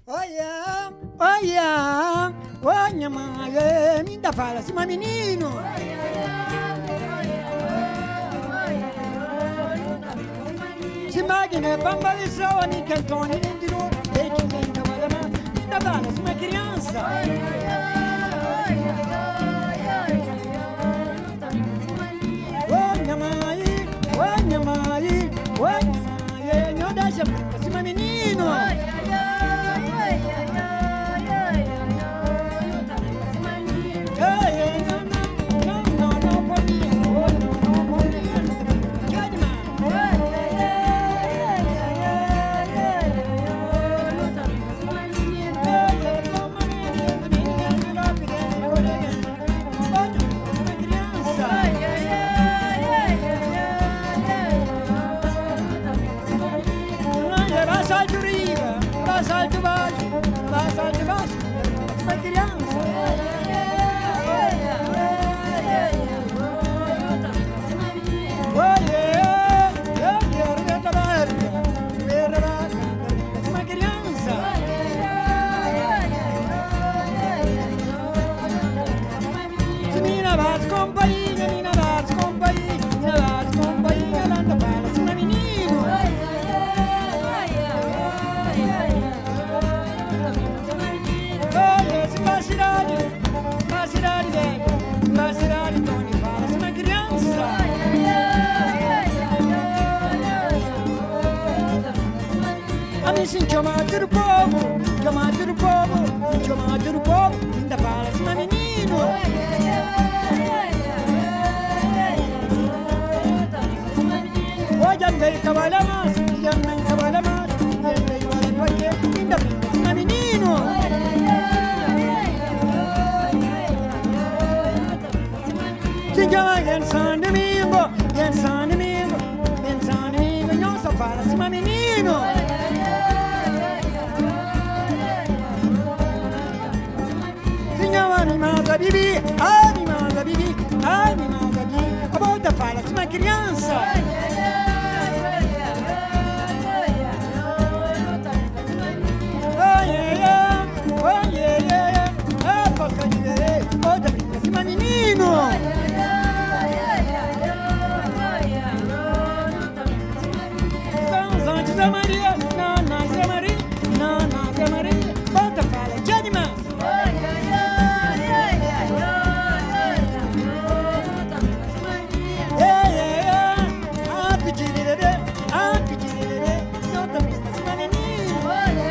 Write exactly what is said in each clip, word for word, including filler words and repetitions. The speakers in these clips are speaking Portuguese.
Olha, olha, olha, mãe, me ainda fala assim, mas menino. Se magna, bamba de sol, nem cantone, nem de novo, tem que nem trabalhar, ainda fala assim, uma criança. Olha, mãe, olha, mãe, olha, mãe, não deixa assim, mas menino. Sai de baixo, sai de baixo, uma criança. Olha, eu quero ver trabalho, ver trabalho, uma criança. Se mina vas companhia, mina vas companhia, mina vas companhia, lá na bala, se uma menino. Na cidade, na cidade velha, na cidade Tony fala, se uma criança. A mim sim chamado do povo, chamado do povo, chamado do povo, ainda fala, se uma menino. Hoje andei trabalhar mais, já nem trabalha mais, andei trabalhar porque ainda brinca, se uma menino. Se llama en San Domingo, en San Domingo, en San Domingo, no se para, se uma menino. Se llama mi madre Bibi, ah mi madre Bibi, ah mi madre Bibi, a volta fala, se uma criança. Ai, ai, ai, ai, ai, a porca de verê, volta brinca, se uma menino. Zé Maria, Nana Zé Maria, Nana Zé Maria, bota fala, de animais. Ei, ei, ei, a pedir bebê, a pedir bebê, não também se uma menina.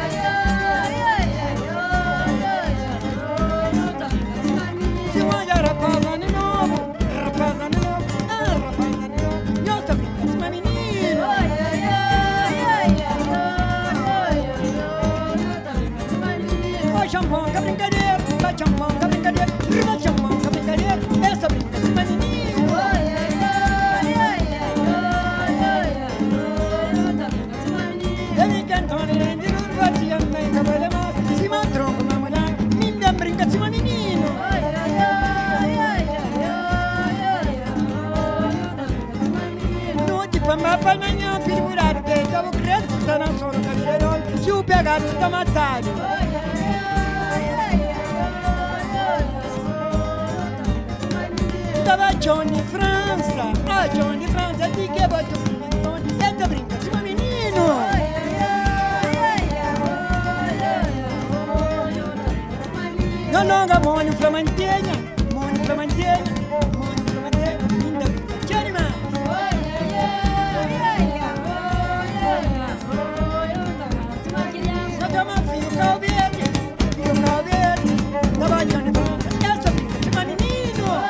Se uma rapaz de novo, rapaz de novo, ah, rapaz de novo, não também se uma menina. Chamão, que brincadeira, vai chamão, que brincadeira, vai chamão, que brincadeira, essa brinca se menino. Ele cantando nem de luz, batia nem cabelo mais, se matronco na mulher, ninguém brinca se menino. No de pamba para manhã, figurado, deita o credo, tá na sola da geral, se o pegado tá matado. Tava Johnny França, ah Johnny França, di che vuoi tu brinca, e te brinca, se uma menino. Non longa moni flamantegna, moni flamantegna, moni flamantegna, inda brinca, c'è animale. Ma chiama figlio Calvieri, figlio Calvieri, tava Johnny França, e te brinca, se uma menino.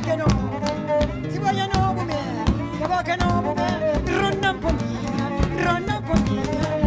che no, si vogliono come, che va che no come, ronna un po' mia, ronna un po' mia.